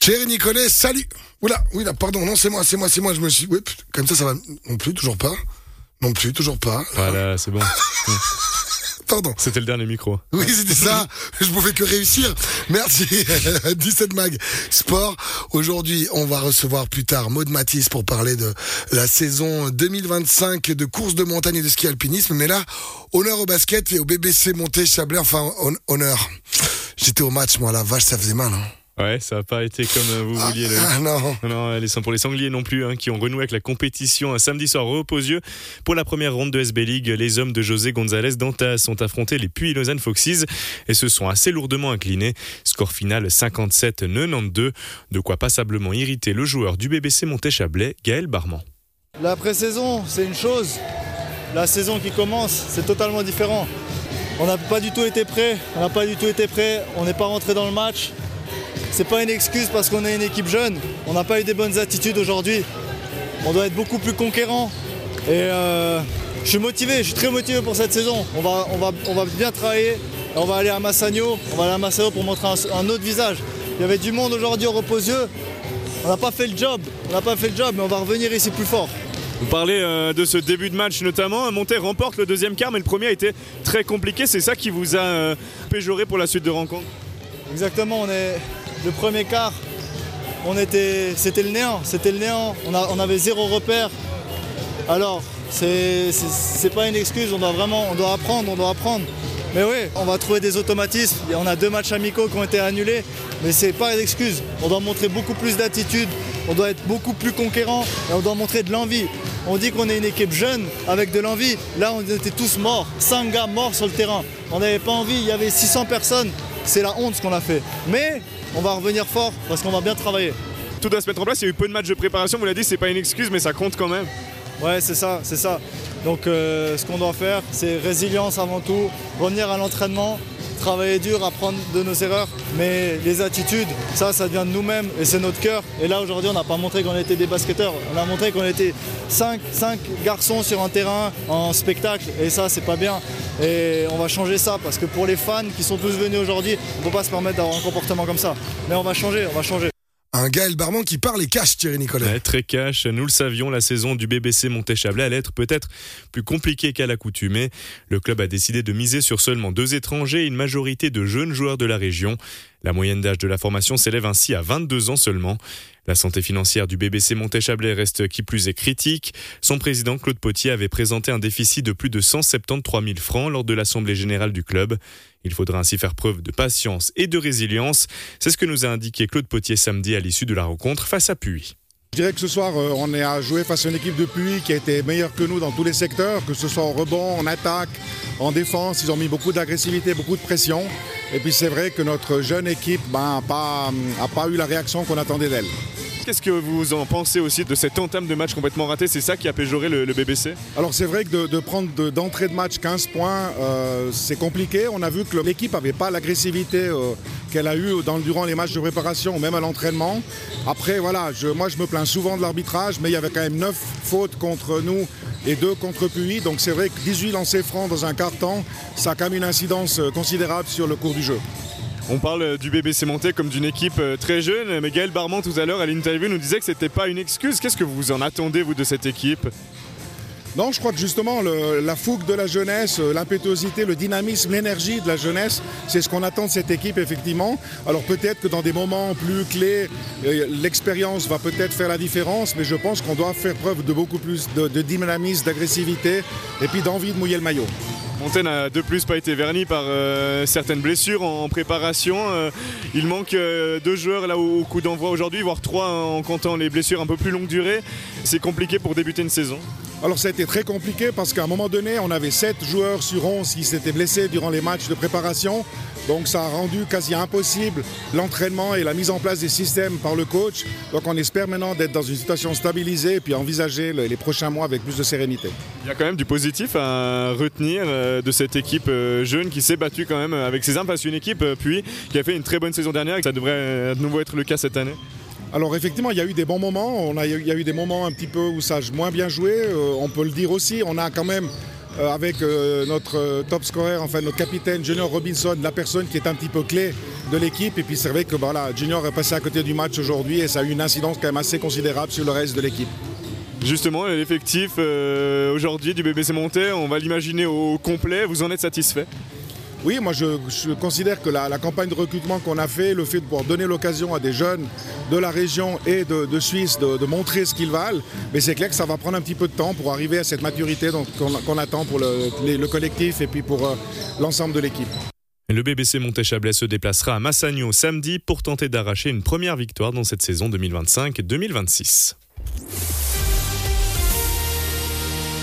Thierry Nicolet, salut. Oula, pardon, non, c'est moi, je me suis... Oui, comme ça va... Non plus, toujours pas. Voilà, c'est bon. Pardon. C'était le dernier micro. Oui, c'était ça. Je pouvais que réussir. Merci. 17 Mag Sport. Aujourd'hui, on va recevoir plus tard Maud Matisse pour parler de la saison 2025 de course de montagne et de ski alpinisme. Mais là, honneur au basket et au BBC Monté-Chablais. Enfin, honneur. J'étais au match, moi, la vache, ça faisait mal, hein. Ouais, ça n'a pas été comme vous vouliez. Non, pour les sangliers non plus, qui ont renoué avec la compétition un samedi soir au Reposieux. Pour la première ronde de SB League, les hommes de José González Dantas ont affronté les Puy-Lausanne Foxes et se sont assez lourdement inclinés. Score final 57-92, de quoi passablement irriter le joueur du BBC Monté-Chablais, Gaël Barman. La pré-saison, c'est une chose. La saison qui commence, c'est totalement différent. On n'a pas du tout été prêt. On n'est pas rentré dans le match. C'est pas une excuse parce qu'on est une équipe jeune. On n'a pas eu des bonnes attitudes aujourd'hui. On doit être beaucoup plus conquérant. Et je suis très motivé pour cette saison. On va bien travailler. On va aller à Massagno. Pour montrer un autre visage. Il y avait du monde aujourd'hui au Reposieux. On n'a pas fait le job, mais on va revenir ici plus fort. Vous parlez de ce début de match notamment. Monté remporte le deuxième quart, mais le premier a été très compliqué. C'est ça qui vous a péjoré pour la suite de rencontre? Exactement, le premier quart, c'était le néant. On avait zéro repère. Alors, c'est pas une excuse, on doit apprendre. Mais oui, on va trouver des automatismes. On a 2 matchs amicaux qui ont été annulés, mais c'est pas une excuse. On doit montrer beaucoup plus d'attitude, on doit être beaucoup plus conquérant et on doit montrer de l'envie. On dit qu'on est une équipe jeune avec de l'envie. Là, on était tous morts, 5 gars morts sur le terrain. On n'avait pas envie, il y avait 600 personnes. C'est la honte ce qu'on a fait. Mais on va revenir fort parce qu'on va bien travailler. Tout doit se mettre en place, il y a eu peu de matchs de préparation, vous l'avez dit, c'est pas une excuse mais ça compte quand même. Ouais, c'est ça. Donc ce qu'on doit faire, c'est résilience avant tout, revenir à l'entraînement, travailler dur, apprendre de nos erreurs. Mais les attitudes, ça vient de nous-mêmes et c'est notre cœur. Et là aujourd'hui, on n'a pas montré qu'on était des basketteurs, on a montré qu'on était 5 garçons sur un terrain en spectacle et ça c'est pas bien. Et on va changer ça parce que pour les fans qui sont tous venus aujourd'hui, on ne peut pas se permettre d'avoir un comportement comme ça. Mais on va changer. Un Gaël Barman qui parle et cache, Thierry Nicolet. Ouais, très cash, nous le savions, la saison du BBC Monté-Chablais allait être peut-être plus compliquée qu'à l'accoutumée. Le club a décidé de miser sur seulement 2 étrangers et une majorité de jeunes joueurs de la région. La moyenne d'âge de la formation s'élève ainsi à 22 ans seulement. La santé financière du BBC Monté-Chablais reste qui plus est critique. Son président Claude Potier avait présenté un déficit de plus de 173 000 francs lors de l'Assemblée générale du club. Il faudra ainsi faire preuve de patience et de résilience. C'est ce que nous a indiqué Claude Potier samedi à l'issue de la rencontre face à Puy. Je dirais que ce soir, on est à jouer face à une équipe de Puy qui a été meilleure que nous dans tous les secteurs, que ce soit en rebond, en attaque, en défense. Ils ont mis beaucoup d'agressivité, beaucoup de pression. Et puis c'est vrai que notre jeune équipe n'a pas eu la réaction qu'on attendait d'elle. Qu'est-ce que vous en pensez aussi de cette entame de match complètement ratée? C'est ça qui a péjoré le BBC? Alors c'est vrai que de prendre d'entrée de match 15 points, c'est compliqué. On a vu que l'équipe n'avait pas l'agressivité qu'elle a eue durant les matchs de préparation ou même à l'entraînement. Après voilà, moi je me plains souvent de l'arbitrage, mais il y avait quand même 9 fautes contre nous et 2 contre Puy. Donc c'est vrai que 18 lancers francs dans un quart-temps, ça a quand même une incidence considérable sur le cours du jeu. On parle du BBC Monté comme d'une équipe très jeune, mais Gaël Barman tout à l'heure à l'interview nous disait que c'était pas une excuse. Qu'est-ce que vous en attendez vous de cette équipe? Non, je crois que justement la fougue de la jeunesse, l'impétuosité, le dynamisme, l'énergie de la jeunesse, c'est ce qu'on attend de cette équipe effectivement. Alors peut-être que dans des moments plus clés, l'expérience va peut-être faire la différence, mais je pense qu'on doit faire preuve de beaucoup plus de dynamisme, d'agressivité et puis d'envie de mouiller le maillot. Monté n'a de plus pas été verni par certaines blessures en préparation. Il manque 2 joueurs là au coup d'envoi aujourd'hui, voire 3 en comptant les blessures un peu plus longue durée. C'est compliqué pour débuter une saison. Alors ça a été très compliqué parce qu'à un moment donné, on avait 7 joueurs sur 11 qui s'étaient blessés durant les matchs de préparation. Donc ça a rendu quasi impossible l'entraînement et la mise en place des systèmes par le coach. Donc on espère maintenant d'être dans une situation stabilisée et puis envisager les prochains mois avec plus de sérénité. Il y a quand même du positif à retenir de cette équipe jeune qui s'est battue quand même avec ses armes face à une équipe puis qui a fait une très bonne saison dernière et que ça devrait de nouveau être le cas cette année. Alors effectivement, il y a eu des bons moments. Il y a eu des moments un petit peu où ça a moins bien joué. On peut le dire aussi. On a quand même avec notre top scorer, enfin notre capitaine Junior Robinson, la personne qui est un petit peu clé de l'équipe. Et puis c'est vrai que voilà, Junior est passé à côté du match aujourd'hui et ça a eu une incidence quand même assez considérable sur le reste de l'équipe. Justement, l'effectif aujourd'hui du BBC Montais, on va l'imaginer au complet. Vous en êtes satisfait ? Oui, moi je considère que la campagne de recrutement qu'on a fait, le fait de pouvoir donner l'occasion à des jeunes de la région et de Suisse de montrer ce qu'ils valent, mais c'est clair que ça va prendre un petit peu de temps pour arriver à cette maturité qu'on attend pour le collectif et puis pour l'ensemble de l'équipe. Le BBC Montet-Chablais se déplacera à Massagno samedi pour tenter d'arracher une première victoire dans cette saison 2025-2026.